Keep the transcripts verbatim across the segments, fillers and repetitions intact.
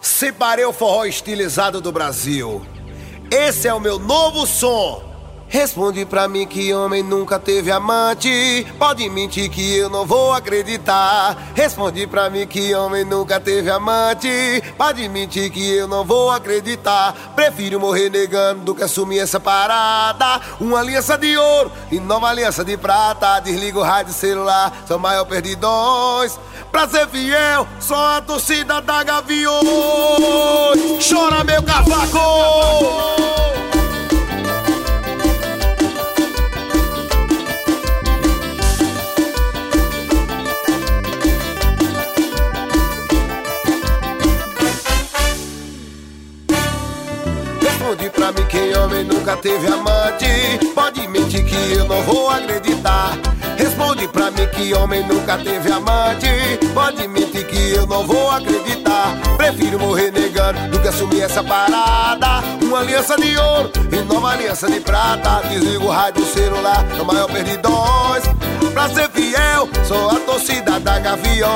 Separei o forró estilizado do Brasil. Esse é o meu novo som. Responde pra mim que homem nunca teve amante. Pode mentir que eu não vou acreditar. Responde pra mim que homem nunca teve amante. Pode mentir que eu não vou acreditar. Prefiro morrer negando do que assumir essa parada. Uma aliança de ouro e nova aliança de prata. Desliga o rádio celular, são maior perdidões. Pra ser fiel, só a torcida da Gaviões. Chora meu cavaco! Responde pra mim que homem nunca teve amante. Pode mentir que eu não vou acreditar. Responde pra mim que homem nunca teve amante. Pode mentir que eu não vou acreditar. Prefiro morrer negando do que assumir essa parada. Uma aliança de ouro e nova aliança de prata. Desliga o rádio celular, são maior perdidões. Pra ser fiel, sou a torcida da Gaviões.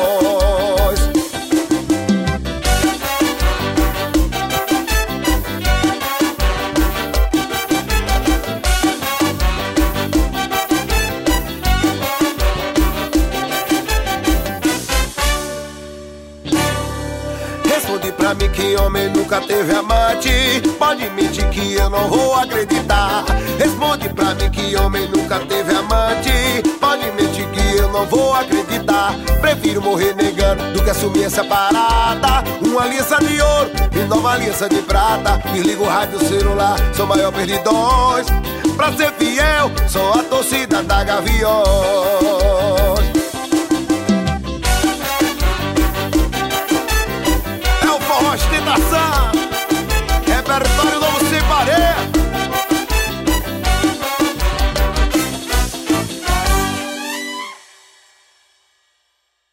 Responde pra mim que homem nunca teve amante. Pode mentir que eu não vou acreditar. Responde pra mim que homem nunca teve amante. Pode mentir que eu não vou acreditar. Prefiro morrer negando do que assumir essa parada. Uma aliança de ouro e nova aliança de prata. Desliga o rádio celular, sou maior perdidões. Pra ser fiel, sou a torcida da Gaviões.